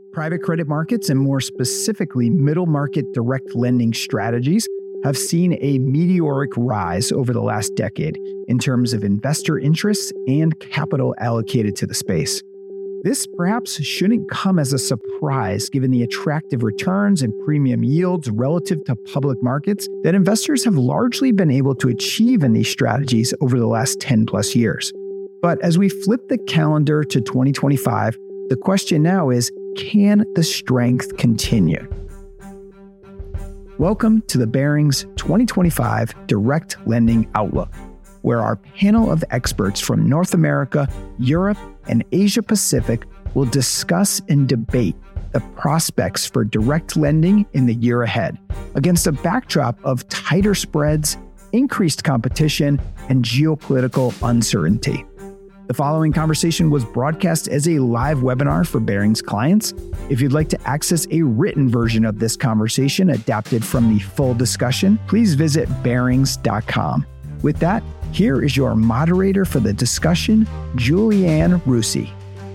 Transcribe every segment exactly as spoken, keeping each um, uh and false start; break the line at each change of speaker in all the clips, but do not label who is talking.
Private credit markets, and more specifically, middle market direct lending strategies, have seen a meteoric rise over the last decade in terms of investor interests and capital allocated to the space. This perhaps shouldn't come as a surprise given the attractive returns and premium yields relative to public markets that investors have largely been able to achieve in these strategies over the last ten plus years. But as we flip the calendar to twenty twenty-five, the question now is, can the strength continue? Welcome to the Barings twenty twenty-five Direct Lending Outlook, where our panel of experts from North America, Europe, and Asia Pacific will discuss and debate the prospects for direct lending in the year ahead, against a backdrop of tighter spreads, increased competition, and geopolitical uncertainty. The following conversation was broadcast as a live webinar for Barings clients. If you'd like to access a written version of this conversation adapted from the full discussion, please visit barings dot com. With that, here is your moderator for the discussion, Julianne Russi.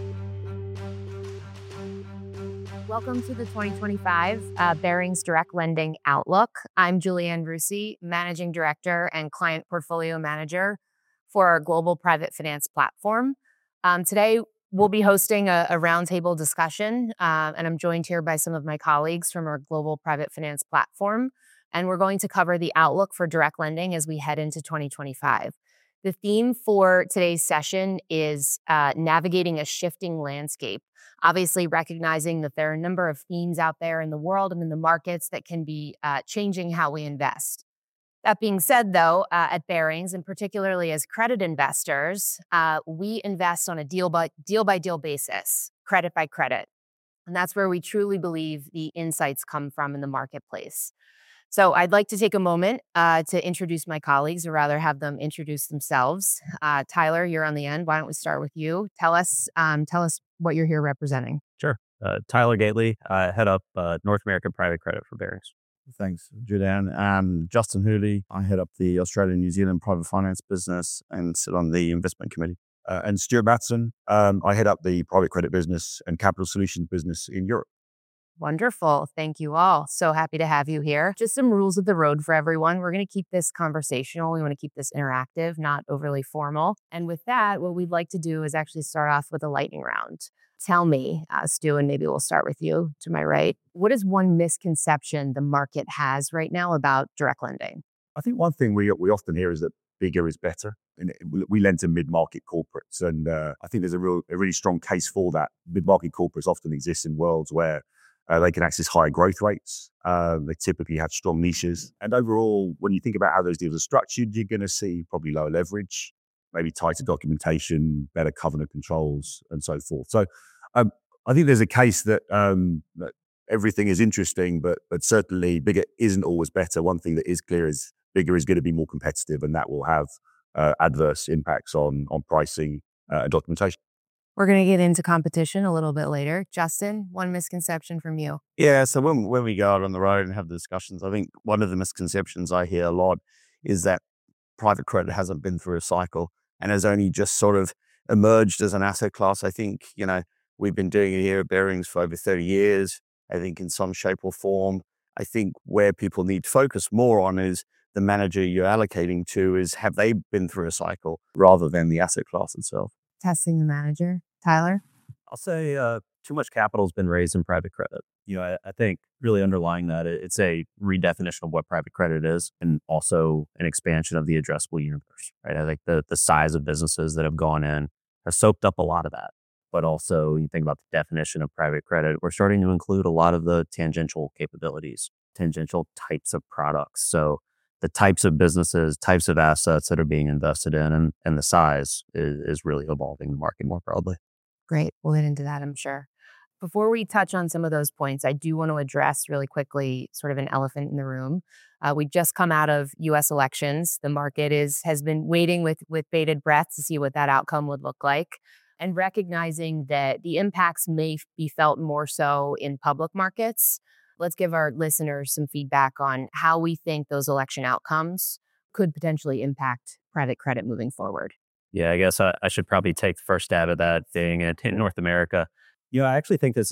Welcome to the twenty twenty-five uh, Barings Direct Lending Outlook. I'm Julianne Russi, Managing Director and Client Portfolio Manager for our global private finance platform. Um, today, we'll be hosting a, a roundtable discussion, uh, and I'm joined here by some of my colleagues from our global private finance platform. And we're going to cover the outlook for direct lending as we head into twenty twenty-five. The theme for today's session is uh, navigating a shifting landscape, obviously recognizing that there are a number of themes out there in the world and in the markets that can be uh, changing how we invest. That being said, though, uh, at Barings, and particularly as credit investors, uh, we invest on a deal by deal by deal basis, credit by credit. And that's where we truly believe the insights come from in the marketplace. So I'd like to take a moment uh, to introduce my colleagues, or rather have them introduce themselves. Uh, Tyler, you're on the end. Why don't we start with you? Tell us, um, tell us what you're here representing.
Sure. Uh, Tyler Gately, I head up uh, North American Private Credit for Barings.
Thanks, Julianne. Um, Justin Hooley, I head up the Australia New Zealand private finance business and sit on the investment committee. Uh, and Stuart Batson, um, I head up the private credit business and capital solutions business in Europe.
Wonderful. Thank you all. So happy to have you here. Just some rules of the road for everyone. We're going to keep this conversational. We want to keep this interactive, not overly formal. And with that, what we'd like to do is actually start off with a lightning round. Tell me, uh, Stu, and maybe we'll start with you to my right. What is one misconception the market has right now about direct lending?
I think one thing we we often hear is that bigger is better. And we, we lend to mid-market corporates. And uh, I think there's a real, a really strong case for that. Mid-market corporates often exist in worlds where Uh, they can access higher growth rates. Uh, they typically have strong niches. And overall, when you think about how those deals are structured, you're going to see probably lower leverage, maybe tighter documentation, better covenant controls, and so forth. So um, I think there's a case that, um, that everything is interesting, but but certainly bigger isn't always better. One thing that is clear is bigger is going to be more competitive, and that will have uh, adverse impacts on, on pricing uh, and documentation.
We're going to get into competition a little bit later. Justin, one misconception from you.
Yeah, so when when we go out on the road and have the discussions, I think one of the misconceptions I hear a lot is that private credit hasn't been through a cycle and has only just sort of emerged as an asset class. I think, you know, we've been doing it here at Barings for over thirty years, I think in some shape or form. I think where people need to focus more on is the manager you're allocating to is, have they been through a cycle rather than the asset class itself?
Testing the manager. Tyler?
I'll say uh, too much capital has been raised in private credit. You know, I, I think really underlying that, it, it's a redefinition of what private credit is, and also an expansion of the addressable universe, right? I think the the size of businesses that have gone in have soaked up a lot of that. But also, you think about the definition of private credit, we're starting to include a lot of the tangential capabilities, tangential types of products. So the types of businesses, types of assets that are being invested in, and, and the size is, is really evolving the market more broadly.
Great. We'll get into that, I'm sure. Before we touch on some of those points, I do want to address really quickly sort of an elephant in the room. Uh, we've just come out of U S elections. The market is has been waiting with, with bated breath to see what that outcome would look like, and recognizing that the impacts may be felt more so in public markets. Let's give our listeners some feedback on how we think those election outcomes could potentially impact private credit moving forward.
Yeah, I guess I, I should probably take the first stab at that thing in, in North America. You know, I actually think this is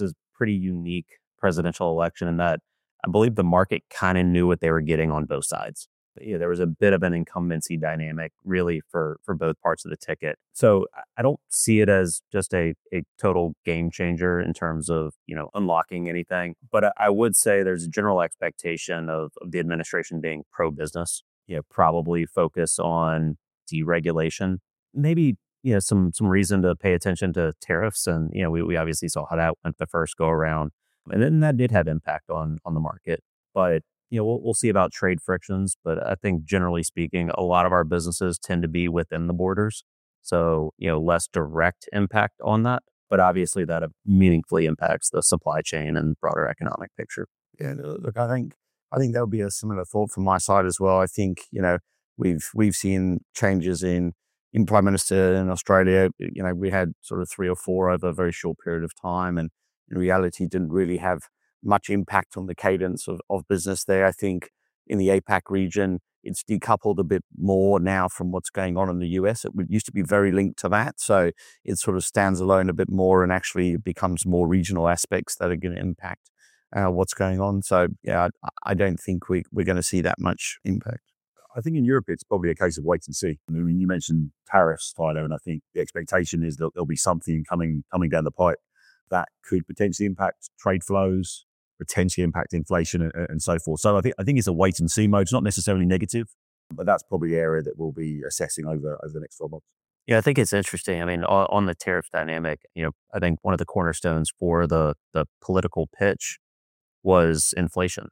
pretty unique presidential election in that I believe the market kind of knew what they were getting on both sides. But, yeah, there was a bit of an incumbency dynamic really for for both parts of the ticket. So I- I don't see it as just a, a total game changer in terms of, you know, unlocking anything. But I, I would say there's a general expectation of, of the administration being pro-business, you know, probably focus on deregulation, maybe, you know, some some reason to pay attention to tariffs. And, you know, we, we obviously saw how that went the first go around. And then that did have impact on on the market. But you know, we'll, we'll see about trade frictions, but I think generally speaking, a lot of our businesses tend to be within the borders. So, you know, less direct impact on that, but obviously that meaningfully impacts the supply chain and broader economic picture.
Yeah, no, look, I think I think there'll be a similar thought from my side as well. I think, you know, we've we've seen changes in in Prime Minister in Australia. You know, we had sort of three or four over a very short period of time, and in reality didn't really have much impact on the cadence of, of business there. I think in the APAC region, it's decoupled a bit more now from what's going on in the U S. It used to be very linked to that. So it sort of stands alone a bit more and actually becomes more regional aspects that are going to impact uh, what's going on. So yeah, I, I don't think we, we're going to see that much impact.
I think in Europe, it's probably a case of wait and see. I mean, you mentioned tariffs, Tyler, and I think the expectation is that there'll be something coming coming down the pipe that could potentially impact trade flows, potentially impact inflation and, and so forth. So I think I think it's a wait and see mode. It's not necessarily negative, but that's probably the area that we'll be assessing over over the next twelve months.
Yeah, I think it's interesting. I mean, on, on the tariff dynamic, you know, I think one of the cornerstones for the the political pitch was inflation,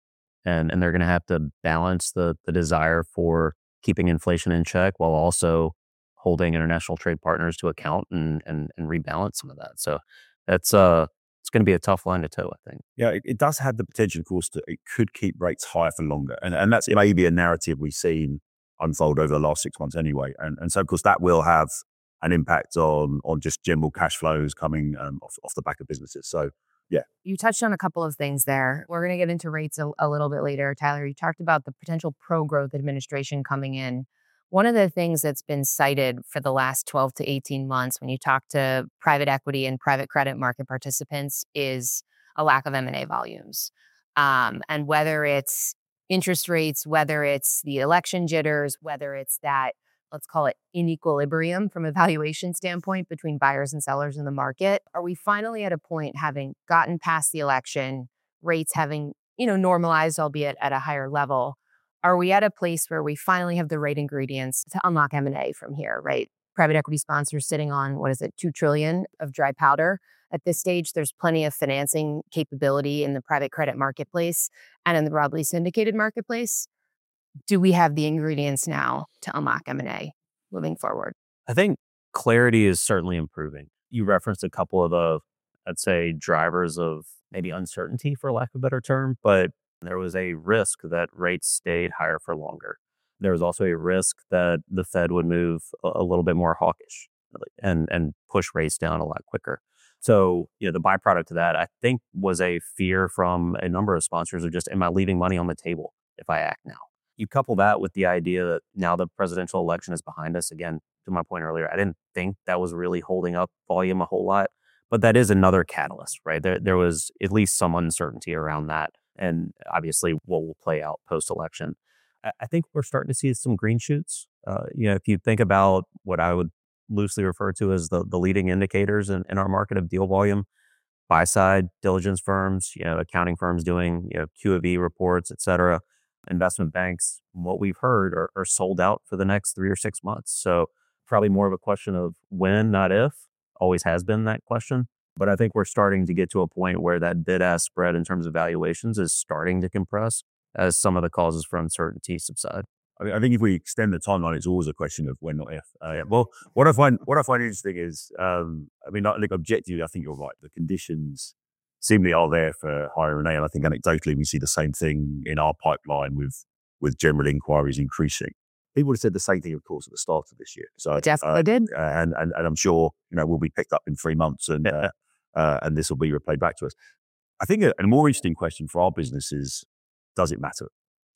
and and they're going to have to balance the the desire for keeping inflation in check while also holding international trade partners to account and and and rebalance some of that. So that's uh. It's going to be a tough line to toe, I think.
Yeah, it, it does have the potential, of course, that it could keep rates higher for longer. And and that's maybe a narrative we've seen unfold over the last six months anyway. And and so, of course, that will have an impact on on just general cash flows coming um, off, off the back of businesses. So, yeah.
You touched on a couple of things there. We're going to get into rates a, a little bit later. Tyler, you talked about the potential pro-growth administration coming in. One of the things that's been cited for the last twelve to eighteen months when you talk to private equity and private credit market participants is a lack of M and A volumes. Um, and whether it's interest rates, whether it's the election jitters, whether it's that, let's call it inequilibrium from a valuation standpoint between buyers and sellers in the market, are we finally at a point having gotten past the election, rates having, you know, normalized, albeit at a higher level? Are we at a place where we finally have the right ingredients to unlock M and A from here, right? Private equity sponsors sitting on, what is it, two trillion dollars of dry powder. At this stage, there's plenty of financing capability in the private credit marketplace and in the broadly syndicated marketplace. Do we have the ingredients now to unlock M and A moving forward?
I think clarity is certainly improving. You referenced a couple of the, I'd say, drivers of maybe uncertainty, for lack of a better term, but there was a risk that rates stayed higher for longer. There was also a risk that the Fed would move a, a little bit more hawkish and and push rates down a lot quicker. So, you know, the byproduct of that, I think, was a fear from a number of sponsors of just, am I leaving money on the table if I act now? You couple that with the idea that now the presidential election is behind us. Again, to my point earlier, I didn't think that was really holding up volume a whole lot, but that is another catalyst, right? There, there was at least some uncertainty around that. And obviously, what will play out post-election. I, I think we're starting to see some green shoots. Uh, you know, if you think about what I would loosely refer to as the, the leading indicators in, in our market of deal volume, buy side diligence firms, you know, accounting firms doing, you know, Q of E reports, et cetera, investment banks, what we've heard are, are sold out for the next three or six months. So probably more of a question of when, not if. Always has been that question. But I think we're starting to get to a point where that bid-ask spread in terms of valuations is starting to compress as some of the causes for uncertainty subside.
I, mean, I think if we extend the timeline, it's always a question of when, not if. Uh, yeah. Well, what I find what I find interesting is, um, I mean, like objectively, I think you're right. The conditions seemingly are there for higher M and A, and I think anecdotally we see the same thing in our pipeline with with general inquiries increasing. People would have said the same thing, of course, at the start of this year. So
definitely
uh,
did,
and, and and I'm sure you know we'll be picked up in three months and. Uh, Uh, and this will be replayed back to us. I think a, a more interesting question for our business is, does it matter?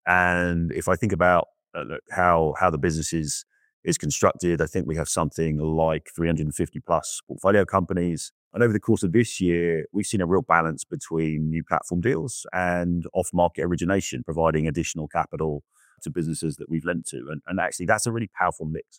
And if I think about uh, how how the business is, is constructed, I think we have something like three hundred fifty plus portfolio companies. And over the course of this year, we've seen a real balance between new platform deals and off-market origination, providing additional capital to businesses that we've lent to. And, and actually, that's a really powerful mix.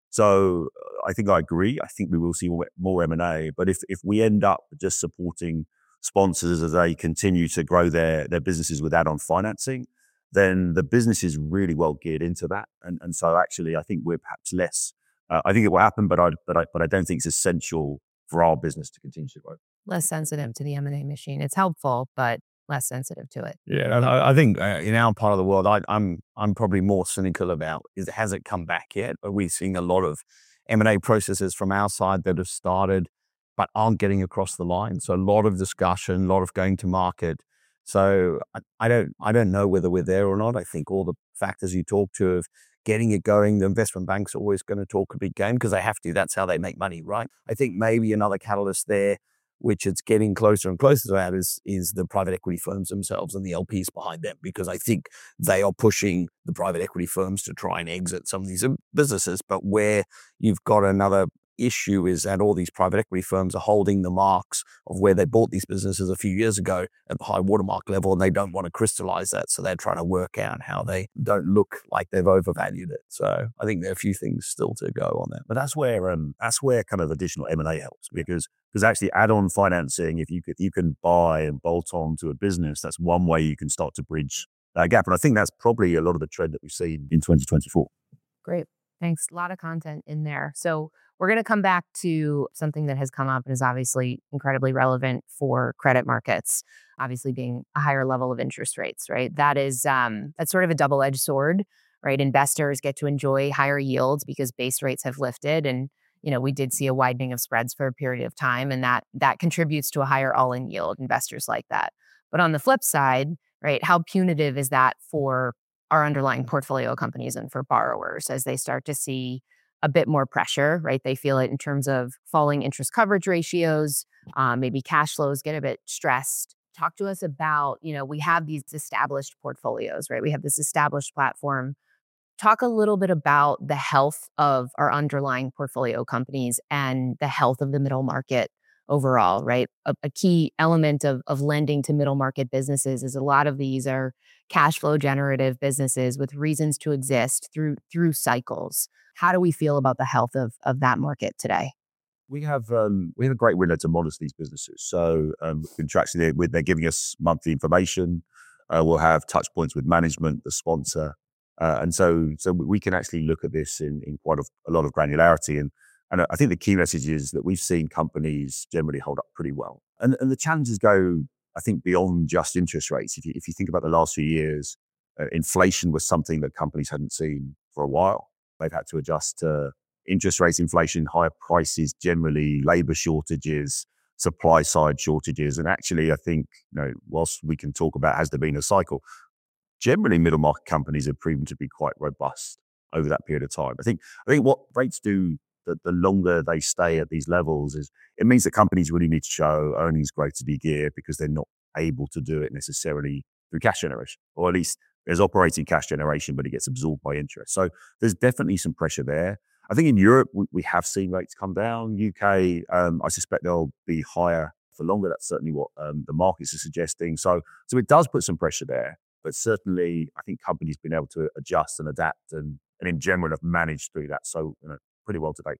So uh, I think I agree. I think we will see more, more M and A. But if if we end up just supporting sponsors as they continue to grow their, their businesses with add-on financing, then the business is really well geared into that. And, and so actually, I think we're perhaps less, uh, I think it will happen, but I, but, I, but I don't think it's essential for our business to continue to grow.
Less sensitive to the M and A machine. It's helpful, but less sensitive to it.
Yeah, and I, I think uh, in our part of the world, I, I'm I'm probably more cynical about is has it come back yet? Are we seeing a lot of M and A processes from our side that have started but aren't getting across the line? So a lot of discussion, a lot of going to market. So I, I don't I don't know whether we're there or not. I think all the factors you talk to of getting it going, the investment banks are always going to talk a big game because they have to. That's how they make money, right? I think maybe another catalyst there, which it's getting closer and closer to that, is, is the private equity firms themselves and the L Ps behind them, because I think they are pushing the private equity firms to try and exit some of these businesses. But where you've got another issue is that all these private equity firms are holding the marks of where they bought these businesses a few years ago at the high watermark level, and they don't want to crystallize that. So they're trying to work out how they don't look like they've overvalued it. So I think there are a few things still to go on that.
But that's where um, that's where kind of additional M and A helps, because because actually add-on financing, if you could, you can buy and bolt on to a business, that's one way you can start to bridge that gap. And I think that's probably a lot of the trend that we've seen in twenty twenty-four.
Great. Thanks. A lot of content in there. So we're going to come back to something that has come up and is obviously incredibly relevant for credit markets, obviously being a higher level of interest rates, right? That is, um, that's sort of a double-edged sword, right? Investors get to enjoy higher yields because base rates have lifted. And, you know, we did see a widening of spreads for a period of time, and that that contributes to a higher all-in yield. Investors like that. But on the flip side, right, how punitive is that for our underlying portfolio companies and for borrowers as they start to see a bit more pressure, right? They feel it in terms of falling interest coverage ratios, um, maybe cash flows get a bit stressed. Talk to us about, you know, we have these established portfolios, right? We have this established platform. Talk a little bit about the health of our underlying portfolio companies and the health of the middle market overall, right? A, a key element of, of lending to middle market businesses is a lot of these are cash flow generative businesses with reasons to exist through through cycles. How do we feel about the health of, of that market today?
We have um, we have a great window to monitor these businesses. So um, contractually, they're, they're giving us monthly information. Uh, we'll have touch points with management, the sponsor, uh, and so so we can actually look at this in, in quite a, a lot of granularity. And and I think the key message is that we've seen companies generally hold up pretty well. And and the challenges go, I think, beyond just interest rates. If you if you think about the last few years, uh, inflation was something that companies hadn't seen for a while. They've had to adjust to interest rates, inflation, higher prices, generally labor shortages, supply side shortages. And actually, I think, you know, whilst we can talk about has there been a cycle, generally middle market companies have proven to be quite robust over that period of time. I think I think what rates do, the, the longer they stay at these levels, is it means that companies really need to show earnings growth to be geared because they're not able to do it necessarily through cash generation, or at least there's operating cash generation, but it gets absorbed by interest. So there's definitely some pressure there. I think in Europe, we, we have seen rates come down. U K, um, I suspect they'll be higher for longer. That's certainly what um, the markets are suggesting. So, so it does put some pressure there. But certainly, I think companies have been able to adjust and adapt, and, and in general have managed through that so you know, pretty well to date.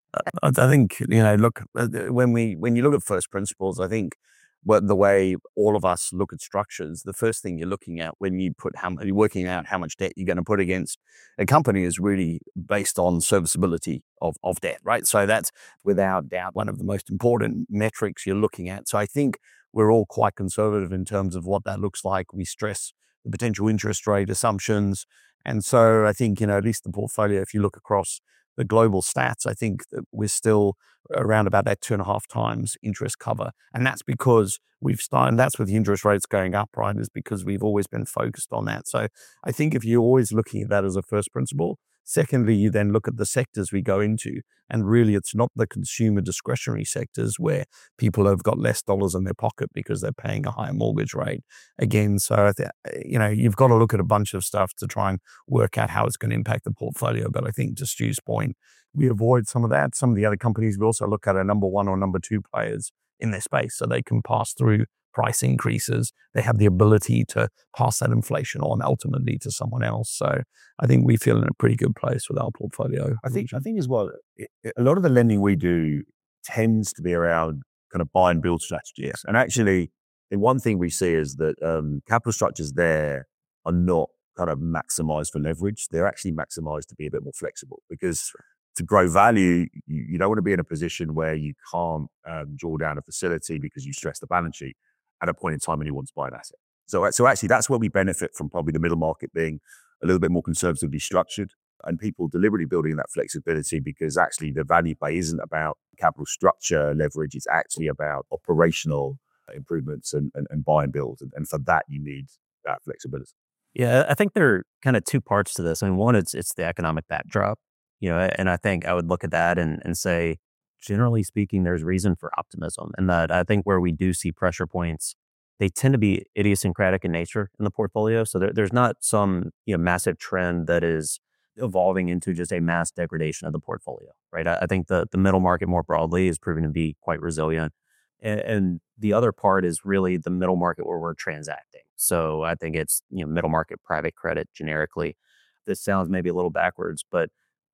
I think, you know, look, when we when you look at first principles, I think what the way all of us look at structures, the first thing you're looking at when you put how you're working out how much debt you're going to put against a company is really based on serviceability of, of debt, right? So that's without doubt one of the most important metrics you're looking at. So I think we're all quite conservative in terms of what that looks like. We stress the potential interest rate assumptions. And so I think, you know, at least the portfolio, if you look across the global stats, I think that we're still around about that two and a half times interest cover. And that's because we've started, that's with the interest rates going up, right? Is because we've always been focused on that. So I think if you're always looking at that as a first principle, Secondly, you then look at the sectors we go into, and really it's not the consumer discretionary sectors where people have got less dollars in their pocket because they're paying a higher mortgage rate. Again, so I th- you know, you've got to look at a bunch of stuff to try and work out how it's going to impact the portfolio. But I think to Stu's point, we avoid some of that. Some of the other companies, we also look at a number one or number two players in their space so they can pass through price increases. They have the ability to pass that inflation on ultimately to someone else. So I think we feel in a pretty good place with our portfolio.
I think I think as well, it, it- a lot of the lending we do tends to be around kind of buy and build strategies. And actually, the one thing we see is that um, capital structures there are not kind of maximized for leverage. They're actually maximized to be a bit more flexible, because to grow value, you, you don't want to be in a position where you can't um, draw down a facility because you stress the balance sheet at a point in time when you want to buy an asset. So, so actually, that's where we benefit from probably the middle market being a little bit more conservatively structured, and people deliberately building that flexibility, because actually the value play isn't about capital structure leverage. It's actually about operational improvements and, and, and buy and build. And, and for that, you need that flexibility.
Yeah, I think there are kind of two parts to this. I mean, one, it's it's the economic backdrop, you know, and I think I would look at that and, and say, generally speaking, there's reason for optimism. And that I think where we do see pressure points, they tend to be idiosyncratic in nature in the portfolio. So there, there's not some, you know, massive trend that is evolving into just a mass degradation of the portfolio, right? I, I think the, the middle market more broadly is proving to be quite resilient. And, and the other part is really the middle market where we're transacting. So I think it's, you know, middle market private credit generically. This sounds maybe a little backwards, but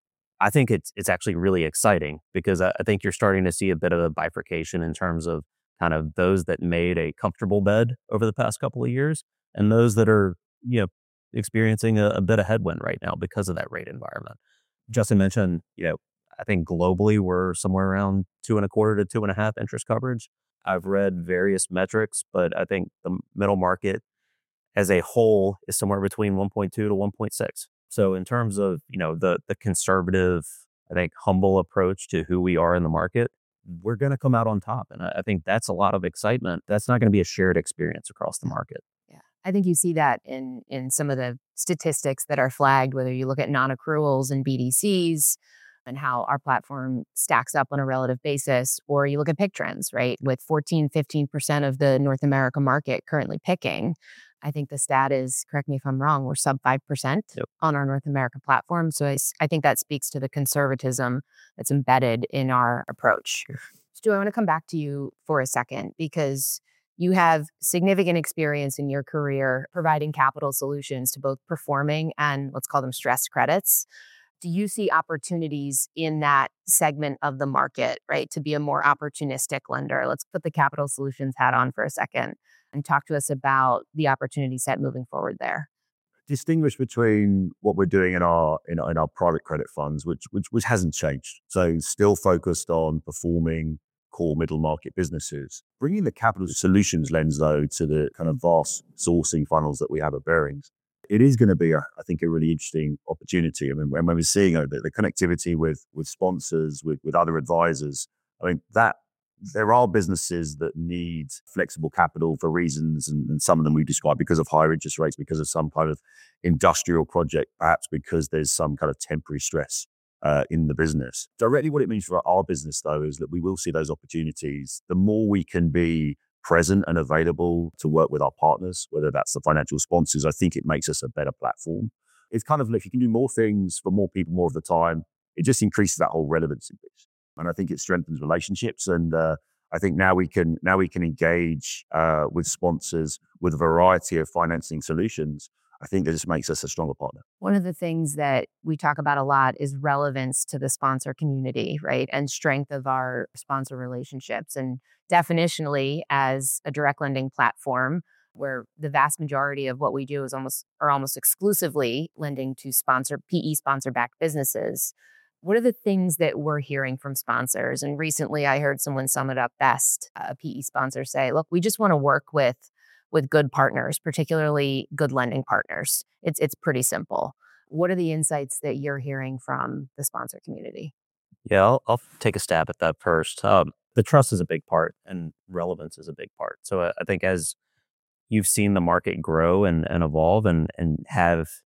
I think it's it's actually really exciting, because I, I think you're starting to see a bit of a bifurcation in terms of kind of those that made a comfortable bed over the past couple of years and those that are, you know, experiencing a, a bit of headwind right now because of that rate environment. Justin mentioned, you know, I think globally we're somewhere around two and a quarter to two and a half interest coverage. I've read various metrics, but I think the middle market as a whole is somewhere between one point two to one point six. So in terms of, you know, the the conservative, I think, humble approach to who we are in the market, we're going to come out on top. And I, I think that's a lot of excitement. That's not going to be a shared experience across the market.
Yeah. I think you see that in in some of the statistics that are flagged, whether you look at non-accruals and B D Cs and how our platform stacks up on a relative basis, or you look at PIK trends, right? With fourteen, fifteen percent of the North America market currently PIKing. I think the stat is, correct me if I'm wrong, we're sub five percent
Yep.
on our North America platform. So I, s- I think that speaks to the conservatism that's embedded in our approach. Stu, I want to come back to you for a second, because you have significant experience in your career providing capital solutions to both performing and, let's call them, stressed credits. Do you see opportunities in that segment of the market, right, to be a more opportunistic lender? Let's put the capital solutions hat on for a second and talk to us about the opportunity set moving forward there.
Distinguish between what we're doing in our in, our- in our private credit funds, which which which hasn't changed. So still focused on performing core middle market businesses. Bringing the capital solutions lens, though, to the kind of vast sourcing funnels that we have at Barings, it is going to be, a, I think, a really interesting opportunity. I mean, when we're seeing uh, the, the connectivity with with sponsors, with with other advisors, I mean, that there are businesses that need flexible capital for reasons, and, and some of them we describe because of higher interest rates, because of some kind of industrial project, perhaps because there's some kind of temporary stress uh, in the business. Directly what it means for our business, though, is that we will see those opportunities. The more we can be present and available to work with our partners, whether that's the financial sponsors, I think it makes us a better platform. It's kind of like, if you can do more things for more people more of the time, it just increases that whole relevancy piece. And I think it strengthens relationships. And uh, I think now we can now we can engage uh, with sponsors with a variety of financing solutions. I think that just makes us a stronger partner.
One of the things that we talk about a lot is relevance to the sponsor community, right? And strength of our sponsor relationships. And definitionally, as a direct lending platform, where the vast majority of what we do is almost or almost exclusively lending to sponsor P E sponsor backed businesses. What are the things that we're hearing from sponsors? And recently I heard someone sum it up best, a P E sponsor say, look, we just want to work with with good partners, particularly good lending partners. It's it's pretty simple. What are the insights that you're hearing from the sponsor community?
Yeah, I'll, I'll take a stab at that first. Um, the trust is a big part, and relevance is a big part. So I, I think as you've seen the market grow and, and evolve and and have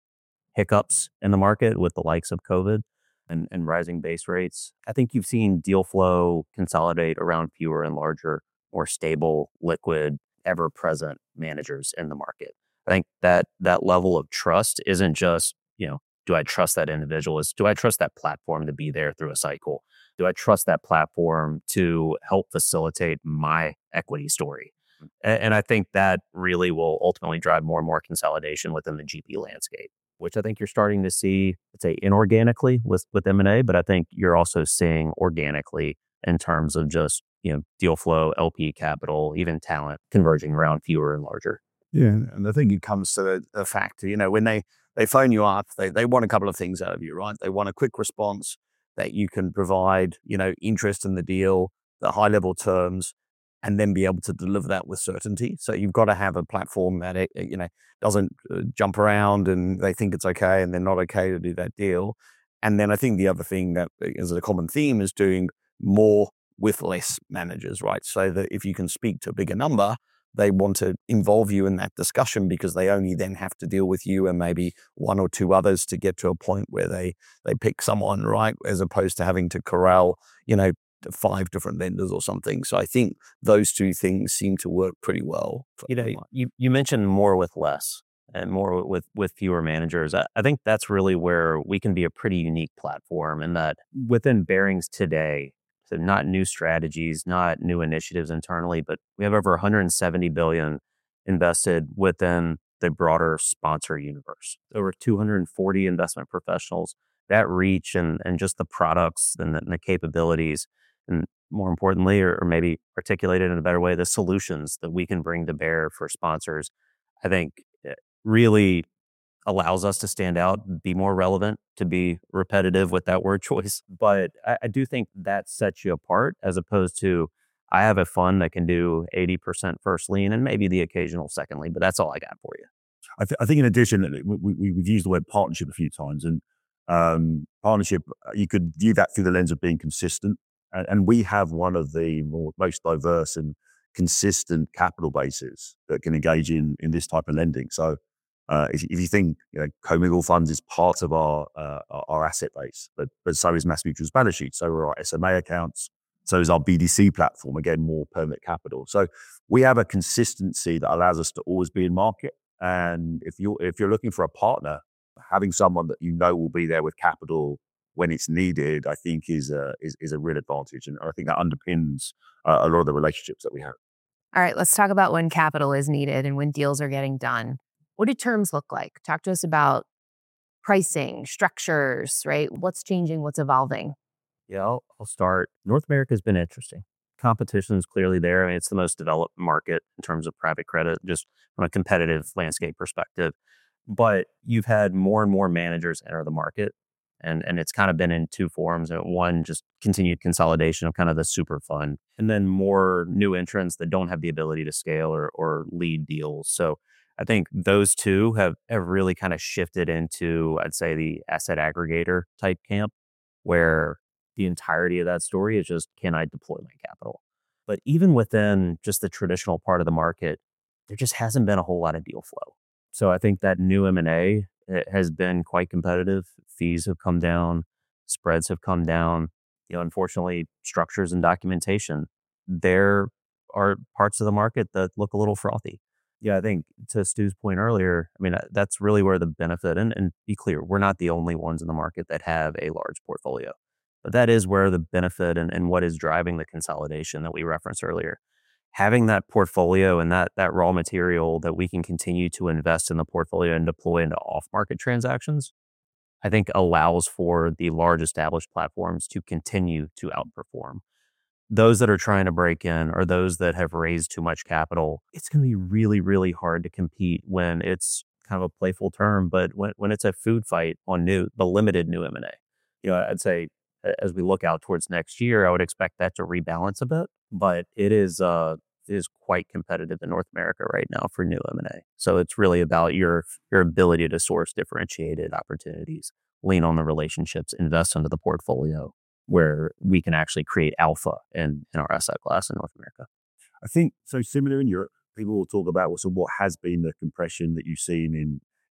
hiccups in the market with the likes of COVID and, and rising base rates, I think you've seen deal flow consolidate around fewer and larger, more stable, liquid, ever-present managers in the market. I think that that level of trust isn't just, you know, do I trust that individual? Is do I trust that platform to be there through a cycle? Do I trust that platform to help facilitate my equity story? A- And I think that really will ultimately drive more and more consolidation within the G P landscape, which I think you're starting to see, let's say, inorganically with, with M and A, but I think you're also seeing organically in terms of just, you know, deal flow, L P capital, even talent converging around fewer and larger.
Yeah, and I think it comes to the, the fact, you know, when they, they phone you up, they, they want a couple of things out of you, right? They want a quick response that you can provide, you know, interest in the deal, the high level terms, and then be able to deliver that with certainty. So you've got to have a platform that, it, you know, doesn't uh, jump around and they think it's okay and they're not okay to do that deal. And then I think the other thing that is a common theme is doing more with less managers, right? So that if you can speak to a bigger number, they want to involve you in that discussion because they only then have to deal with you and maybe one or two others to get to a point where they they pick someone, right? As opposed to having to corral, you know, five different lenders or something. So I think those two things seem to work pretty well.
You know, you, you mentioned more with less and more with, with fewer managers. I, I think that's really where we can be a pretty unique platform in that within Barings today, so not new strategies, not new initiatives internally, but we have over one hundred seventy billion invested within the broader sponsor universe. Over two hundred forty investment professionals. That reach and, and just the products and the, and the capabilities, and more importantly, or, or maybe articulated in a better way, the solutions that we can bring to bear for sponsors, I think it really allows us to stand out, be more relevant, to be repetitive with that word choice. But I, I do think that sets you apart as opposed to, I have a fund that can do eighty percent first lien and maybe the occasional second lien, but that's all I got for you.
I, th- I think in addition, we, we, we've used the word partnership a few times, and um, partnership, you could view that through the lens of being consistent. And, and we have one of the more, most diverse and consistent capital bases that can engage in, in this type of lending. So uh, if, if you think, you know, commingled funds is part of our, uh, our our asset base, but, but so is MassMutual's balance sheet, so are our S M A accounts, so is our B D C platform, again, more permanent capital. So we have a consistency that allows us to always be in market. And if you're, if you're looking for a partner, having someone that you know will be there with capital when it's needed, I think is a, is, is a real advantage. And I think that underpins uh, a lot of the relationships that we have.
All right, let's talk about when capital is needed and when deals are getting done. What do terms look like? Talk to us about pricing, structures, right? What's changing, what's evolving?
Yeah, I'll, I'll start. North America has been interesting. Competition is clearly there. I mean, it's the most developed market in terms of private credit, just from a competitive landscape perspective. But you've had more and more managers enter the market, and and it's kind of been in two forms. One, just continued consolidation of kind of the super fund, and then more new entrants that don't have the ability to scale or or lead deals. So I think those two have have really kind of shifted into, I'd say, the asset aggregator type camp, where the entirety of that story is just, can I deploy my capital? But even within just the traditional part of the market, there just hasn't been a whole lot of deal flow. So I think that new M and A has been quite competitive. Fees have come down, spreads have come down. You know, unfortunately, structures and documentation, there are parts of the market that look a little frothy. Yeah, I think to Stu's point earlier, I mean, that's really where the benefit, and, and be clear, we're not the only ones in the market that have a large portfolio. But that is where the benefit and, and what is driving the consolidation that we referenced earlier. Having that portfolio and that that raw material that we can continue to invest in the portfolio and deploy into off-market transactions, I think allows for the large established platforms to continue to outperform. Those that are trying to break in or those that have raised too much capital, it's going to be really, really hard to compete when it's kind of a playful term, but when, when it's a food fight on new, the limited new M and A. You know, I'd say as we look out towards next year, I would expect that to rebalance a bit, but it is uh, it is quite competitive in North America right now for new M and A. So it's really about your your ability to source differentiated opportunities, lean on the relationships, invest into the portfolio where we can actually create alpha in, in our asset class in North America.
I think so. Similar in Europe, people will talk about what, so what has been the compression that you've seen in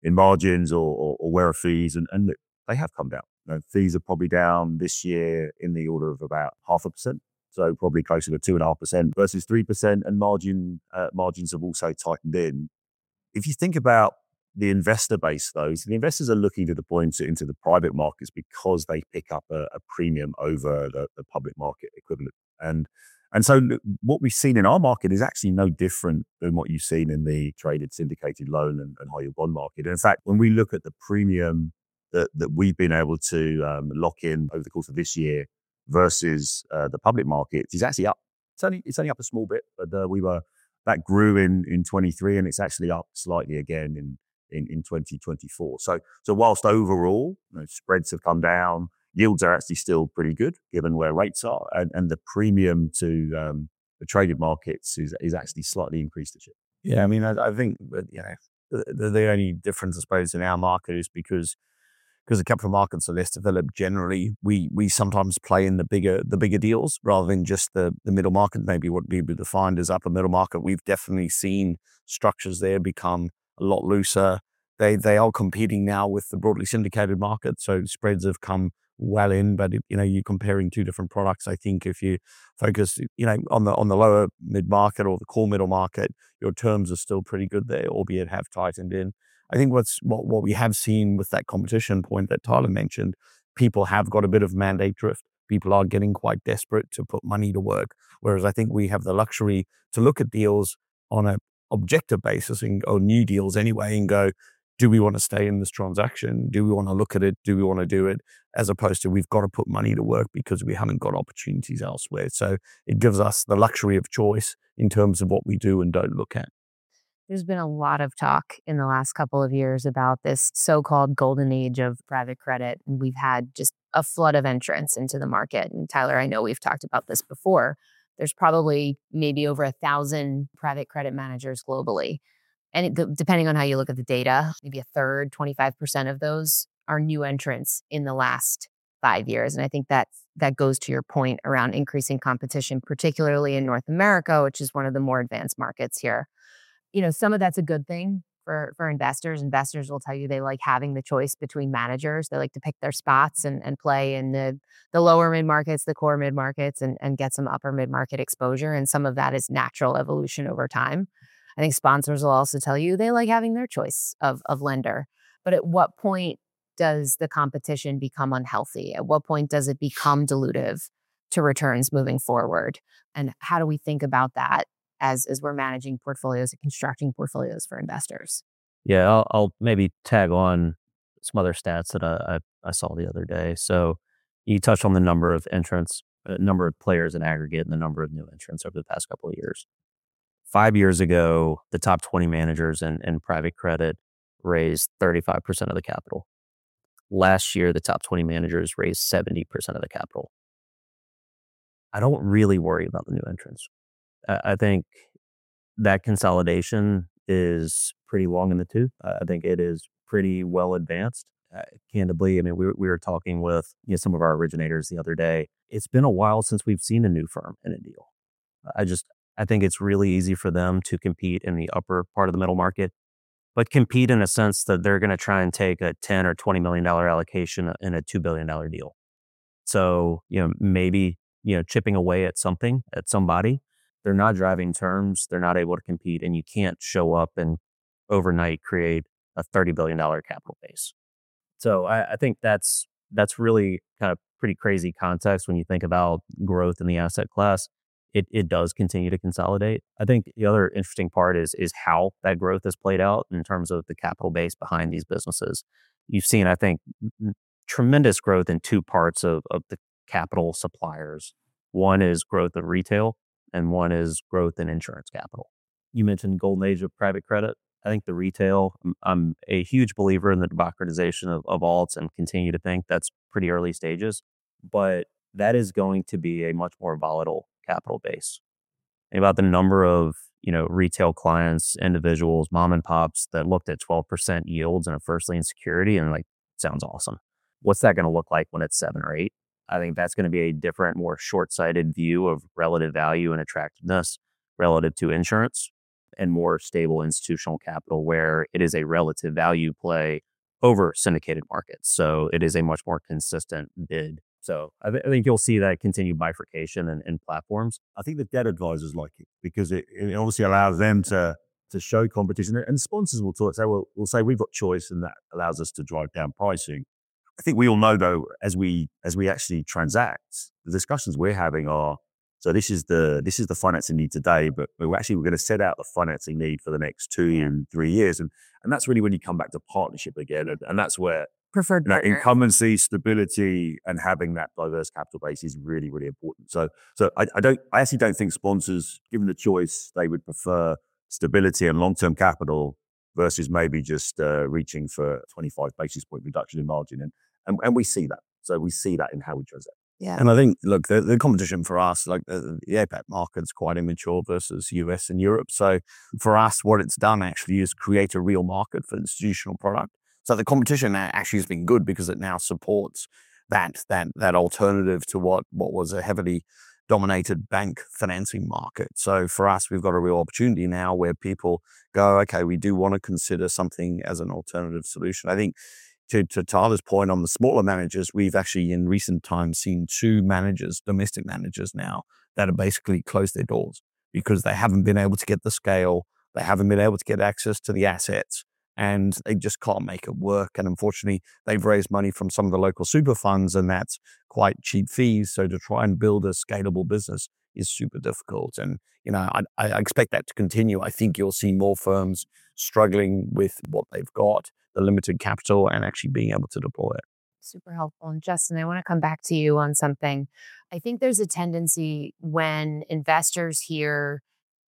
in margins or, or, or where are fees, and, and they have come down. You know, fees are probably down this year in the order of about half a percent. So probably closer to two and a half percent versus three percent, and margin uh, margins have also tightened in. If you think about the investor base, though, so the investors are looking to deploy into, into the private markets because they pick up a, a premium over the, the public market equivalent. And and so what we've seen in our market is actually no different than what you've seen in the traded syndicated loan and, and high yield bond market. And in fact, when we look at the premium that, that we've been able to um, lock in over the course of this year versus uh, the public markets, is actually up. It's only it's only up a small bit, but uh, we were that grew in in twenty-three, and it's actually up slightly again in in, in twenty twenty-four. So so whilst overall, you know, spreads have come down, yields are actually still pretty good given where rates are, and, and the premium to um, the traded markets is is actually slightly increased this year.
Yeah, I mean, I, I think that, you know, the, the only difference, I suppose, in our market is because because the capital markets are less developed generally, we we sometimes play in the bigger the bigger deals rather than just the, the middle market, maybe what people defined as upper middle market. We've definitely seen structures there become a lot looser. They they are competing now with the broadly syndicated market, so spreads have come well in, but it, you know, you're comparing two different products. I think if you focus, you know, on the on the lower mid market or the core middle market, your terms are still pretty good there, albeit have tightened in. I think what's what what we have seen with that competition point that Tyler mentioned, people have got a bit of mandate drift. People are getting quite desperate to put money to work, whereas I think we have the luxury to look at deals on a objective basis and or new deals anyway, and go, do we want to stay in this transaction? Do we want to look at it? Do we want to do it? As opposed to we've got to put money to work because we haven't got opportunities elsewhere. So it gives us the luxury of choice in terms of what we do and don't look at.
There's been a lot of talk in the last couple of years about this so-called golden age of private credit. And we've had just a flood of entrants into the market. And Tyler, I know we've talked about this before. There's probably maybe over a thousand private credit managers globally. And it, depending on how you look at the data, maybe a third, twenty-five percent of those are new entrants in the last five years. And I think that that goes to your point around increasing competition, particularly in North America, which is one of the more advanced markets here. You know, some of that's a good thing for, for investors. Investors will tell you they like having the choice between managers. They like to pick their spots and, and play in the, the lower mid markets, the core mid markets, and, and get some upper mid market exposure. And some of that is natural evolution over time. I think sponsors will also tell you they like having their choice of, of lender. But at what point does the competition become unhealthy? At what point does it become dilutive to returns moving forward? And how do we think about that as, as we're managing portfolios and constructing portfolios for investors?
Yeah, I'll, I'll maybe tag on some other stats that I, I, I saw the other day. So you touched on the number of entrants, uh, number of players in aggregate, and the number of new entrants over the past couple of years. Five years ago, the top twenty managers in, in private credit raised thirty-five percent of the capital. Last year, the top twenty managers raised seventy percent of the capital. I don't really worry about the new entrants. I, I think that consolidation is pretty long in the tooth. I think it is pretty well advanced. Uh, candidly, I mean, we, we were talking with you know, some of our originators the other day. It's been a while since we've seen a new firm in a deal. I just I think it's really easy for them to compete in the upper part of the middle market, but compete in a sense that they're going to try and take a ten or twenty million dollars allocation in a two billion dollars deal. So, you know, maybe, you know, chipping away at something, at somebody, they're not driving terms, they're not able to compete, and you can't show up and overnight create a thirty billion dollars capital base. So I, I think that's that's really kind of pretty crazy context when you think about growth in the asset class. It it does continue to consolidate. I think the other interesting part is is how that growth has played out in terms of the capital base behind these businesses. You've seen, I think, tremendous growth in two parts of, of the capital suppliers. One is growth of retail, and one is growth in insurance capital. You mentioned golden age of private credit. I think the retail, I'm, I'm a huge believer in the democratization of, of alts and continue to think that's pretty early stages. But that is going to be a much more volatile capital base. And about the number of, you know, retail clients, individuals, mom and pops that looked at twelve percent yields in a first lien security and like, sounds awesome. What's that going to look like when it's seven or eight? I think that's going to be a different, more short-sighted view of relative value and attractiveness relative to insurance. and more stable institutional capital where it is a relative value play over syndicated markets. So it is a much more consistent bid. So I, th- I think you'll see that continued bifurcation in, in platforms.
I think the debt advisors like it because it, it obviously allows them to to show competition, and sponsors will talk, say, well, we'll say we've got choice, and that allows us to drive down pricing. I think we all know, though, as we as we actually transact, the discussions we're having are, so this is the this is the financing need today, but we're actually we're going to set out the financing need for the next two and three years, and and that's really when you come back to partnership again, and, and that's where
Preferred
you know,
partner.
incumbency, stability, and having that diverse capital base is really, really important. So, so I, I don't, I actually don't think sponsors, given the choice, they would prefer stability and long-term capital versus maybe just uh, reaching for a twenty-five basis point reduction in margin, and, and and we see that. So we see that in how we transact.
Yeah.
And I think, look, the, the competition for us, like the, the APAC market's quite immature versus U S and Europe. So for us, what it's done actually is create a real market for institutional product. So the competition actually has been good because it now supports that that that alternative to what what was a heavily dominated bank financing market. So for us, we've got a real opportunity now where people go, okay, we do want to consider something as an alternative solution. I think to, to Tyler's point on the smaller managers, we've actually in recent times seen two managers, domestic managers now, that have basically closed their doors because they haven't been able to get the scale, they haven't been able to get access to the assets, and they just can't make it work. And unfortunately, they've raised money from some of the local super funds, and that's quite cheap fees. So to try and build a scalable business is super difficult. And, you know, I, I expect that to continue. I think you'll see more firms struggling with what they've got, the limited capital, and actually being able to deploy it.
Super helpful. And Justin, I want to come back to you on something. I think there's a tendency when investors hear,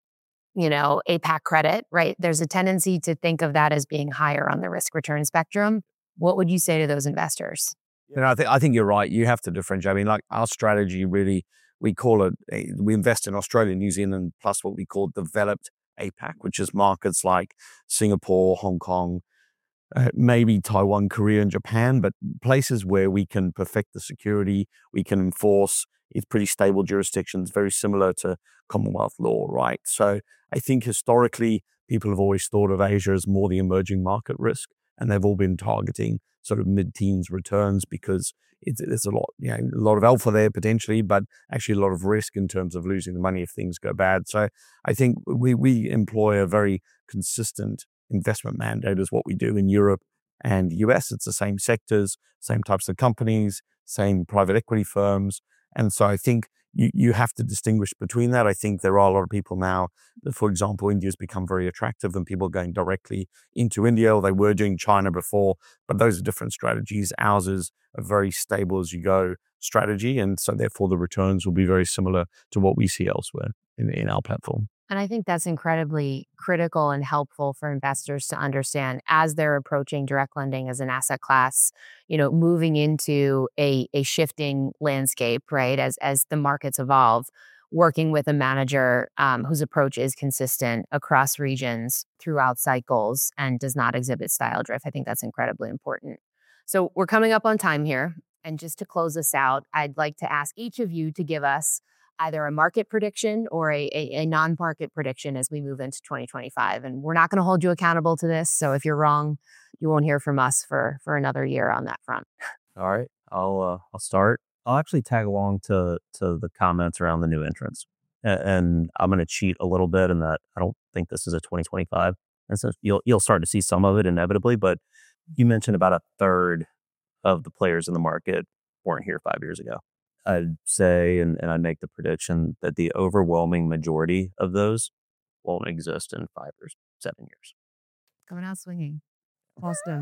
you know, APAC credit, right? There's a tendency to think of that as being higher on the risk return spectrum. What would you say to those investors?
You know, I think I think you're right. You have to differentiate. I mean, like our strategy really, we call it, we invest in Australia, New Zealand, plus what we call developed APAC, which is markets like Singapore, Hong Kong, uh, maybe Taiwan, Korea, and Japan, but places where we can perfect the security, we can enforce. It's pretty stable jurisdictions, very similar to Commonwealth law, right? So I think historically, people have always thought of Asia as more the emerging market risk, and they've all been targeting sort of mid-teens returns because it's, there's a lot, you know, a lot of alpha there potentially, but actually a lot of risk in terms of losing the money if things go bad. So I think we we employ a very consistent investment mandate as what we do in Europe and U S. It's the same sectors, same types of companies, same private equity firms. And so I think you, you have to distinguish between that. I think there are a lot of people now that, for example, India's become very attractive and people going directly into India, or they were doing China before, but those are different strategies. Ours is a very stable as you go strategy. And so therefore the returns will be very similar to what we see elsewhere in, in our platform.
And I think that's incredibly critical and helpful for investors to understand as they're approaching direct lending as an asset class, you know, moving into a, a shifting landscape, right? As, as the markets evolve, working with a manager um, whose approach is consistent across regions throughout cycles and does not exhibit style drift. I think that's incredibly important. So we're coming up on time here. And just to close this out, I'd like to ask each of you to give us either a market prediction or a, a, a non-market prediction as we move into twenty twenty-five. And we're not going to hold you accountable to this. So if you're wrong, you won't hear from us for, for another year on that front.
All right, I'll uh, I'll start. I'll actually tag along to to the comments around the new entrants, and, and I'm going to cheat a little bit in that I don't think this is a twenty twenty-five, and so you'll you'll start to see some of it inevitably. But you mentioned about a third of the players in the market weren't here five years ago. I'd say, and, and I make the prediction that the overwhelming majority of those won't exist in five or seven years.
Coming out swinging. Austin.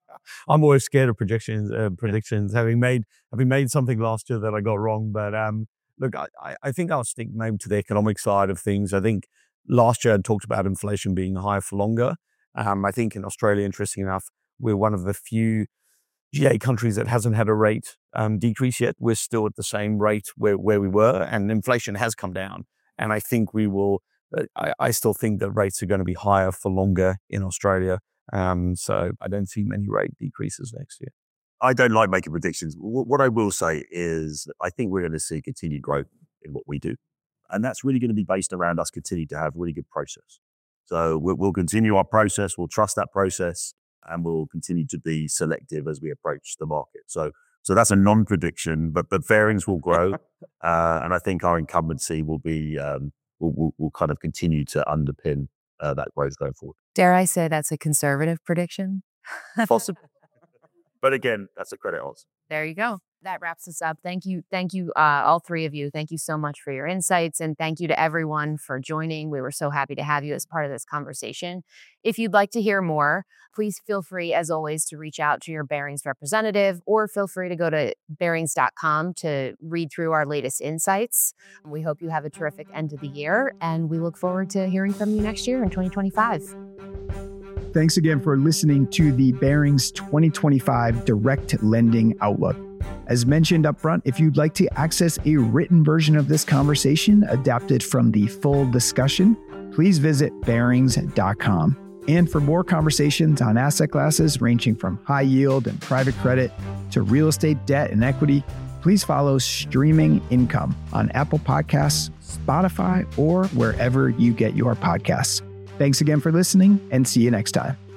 I'm always scared of predictions. Uh, predictions, having made having made something last year that I got wrong. But um, look, I, I think I'll stick maybe to the economic side of things. I think last year I talked about inflation being higher for longer. Um, I think in Australia, interesting enough, we're one of the few G A countries that hasn't had a rate um, decrease yet. We're still at the same rate where, where we were, and inflation has come down. And I think we will, uh, I, I still think that rates are going to be higher for longer in Australia. Um, so I don't see many rate decreases next year.
I don't like making predictions. W- What I will say is that I think we're going to see continued growth in what we do. And that's really going to be based around us continuing to have really good process. So we'll, we'll continue our process. We'll trust that process, and we'll continue to be selective as we approach the market. So, so that's a non-prediction, but but Barings will grow, uh, and I think our incumbency will be um, will, will will kind of continue to underpin uh, that growth going forward.
Dare I say that's a conservative prediction?
Possible, but again, that's a credit odds.
There you go. That wraps us up. Thank you. Thank you, uh, all three of you. Thank you so much for your insights. And thank you to everyone for joining. We were so happy to have you as part of this conversation. If you'd like to hear more, please feel free, as always, to reach out to your Barings representative, or feel free to go to barings dot com to read through our latest insights. We hope you have a terrific end of the year, and we look forward to hearing from you next year in twenty twenty-five.
Thanks again for listening to the Barings twenty twenty-five Direct Lending Outlook. As mentioned up front, if you'd like to access a written version of this conversation adapted from the full discussion, please visit barings dot com. And for more conversations on asset classes ranging from high yield and private credit to real estate debt and equity, please follow Streaming Income on Apple Podcasts, Spotify, or wherever you get your podcasts. Thanks again for listening, and see you next time.